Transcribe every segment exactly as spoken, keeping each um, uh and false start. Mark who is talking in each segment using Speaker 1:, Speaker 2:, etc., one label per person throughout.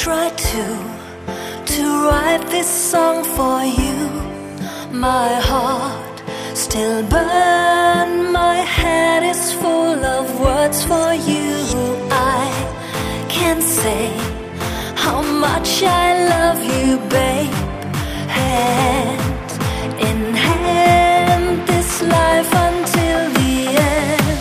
Speaker 1: tried to, to write this song for you. My heart still burns, my head is full of words for you. I can't say how much I love you, babe. Hand in hand, this life until the end.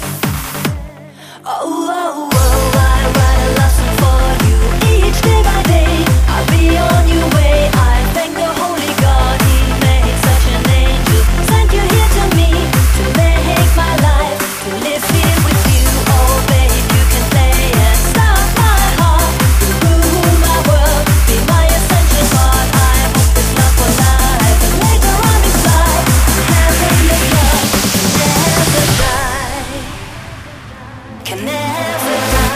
Speaker 1: Oh, oh, oh, I write a love song for you. Each day by day, I'll be on your way. I thank the holy God, He made such an angel. Sent you here to me, to make my life, to live here with you. Oh, babe, you can play and start my heart, to rule my world, be my essential part. I hope this love for life, and later on we fly, hand in the glove, never die, can never die.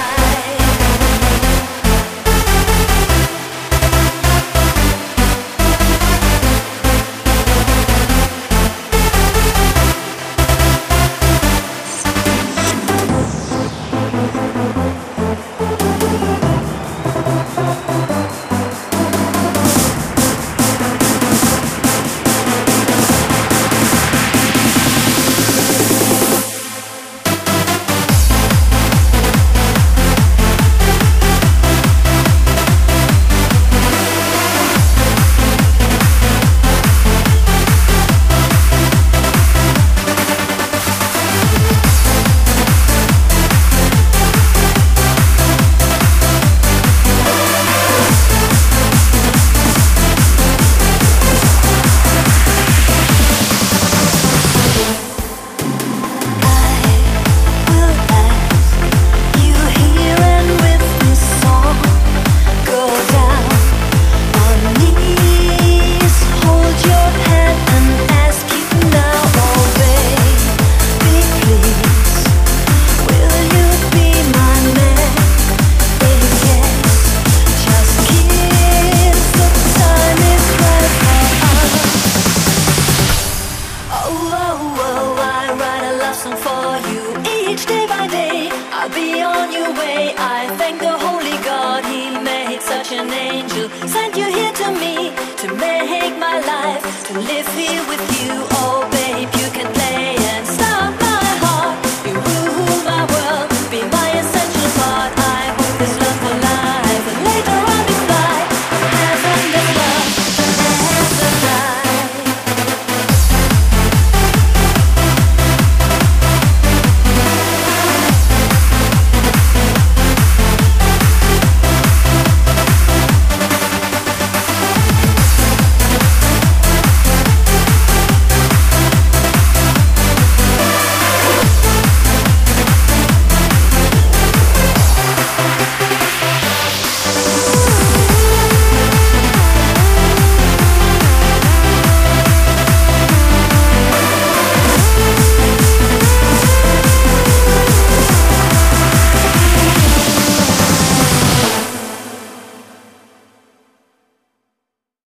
Speaker 1: I'll be on your way. I thank the holy God, He made such an angel. Sent you here to me, to make my life, to live here with you.